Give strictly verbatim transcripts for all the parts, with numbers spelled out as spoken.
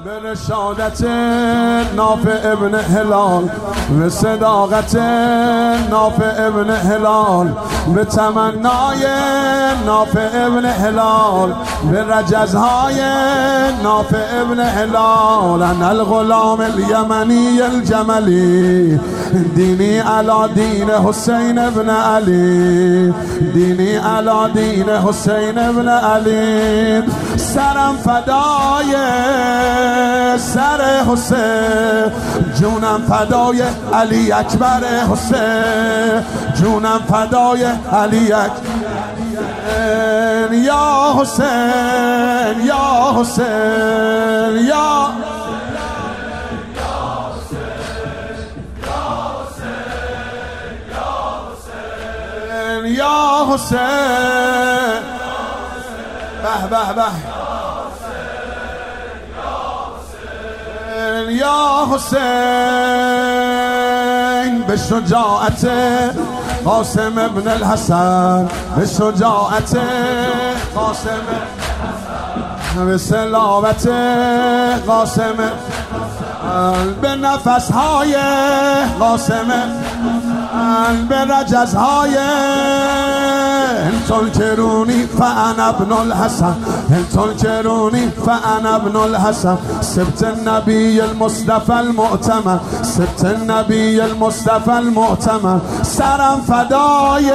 به رشادت نافع ابن هلال، به صداقت نافع ابن هلال، به تمنای نافع ابن هلال، به رجزهای نافع ابن هلال. انا الغلام الیمنی الجملی، دینی علی دین حسین ابن علی، دینی علی دین حسین ابن علی. سرم فدای سر حسین، جونم فدای علی اکبر حسین، جونم فدای علی اکبر. یا حسین یا حسین یا یا حسین. به به به یا حسین. به شجاعت قاسم ابن الحسن، به شجاعت قاسم، به صلابت قاسم، به نفسهای قاسم، به رجزهای. انتون کرونی فانا ابن الحسن، انتون کرونی فانا ابن الحسن. سبت النبی المصطفى المؤتمن، سبت النبی المصطفى المؤتمن. سرم فدای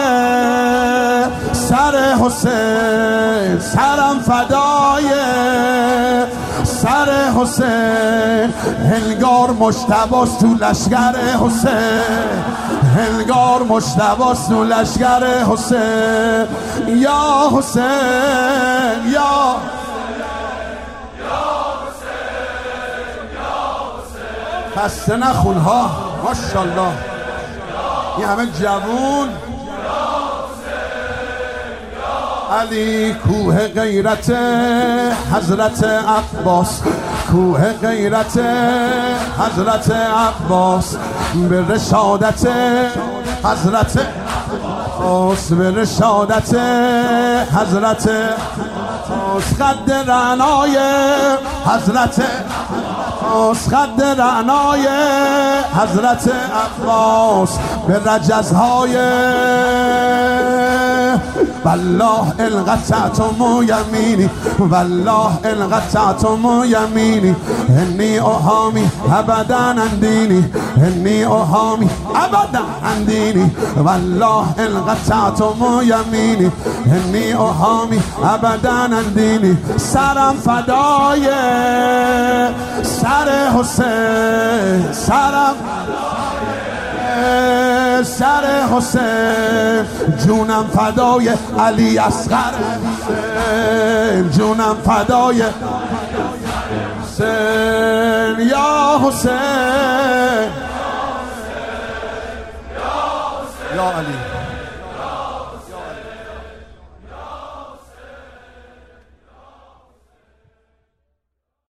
سر حسین، سرم فدای سر حسین. هنگار مجتباست تو لشگر حسین، هنگار مجتباست تو لشگر حسین. یا حسین یا خسته نخون ها. ماشاءالله این همه جوون. علی کوه غیرت حضرت عباس، کوه غیرت حضرت عباس. به رشادت حضرت عباس، به رشادت حضرت عباس. خد رعنای حضرت عباس، خد رعنای حضرت عباس. به رجزهای والله ان قطعتم یمینی، والله ان قطعتم یمینی. انی احامی ابدا عن دینی، انی احامی ابدا عن دینی. والله ان قطعتم یمینی، انی احامی ابدا عن دینی. سرم فدای سر حسین، سرم سر حسین. جونم فدای علی اصغر حسین، جونم فدای حسین. یا حسین یا علی.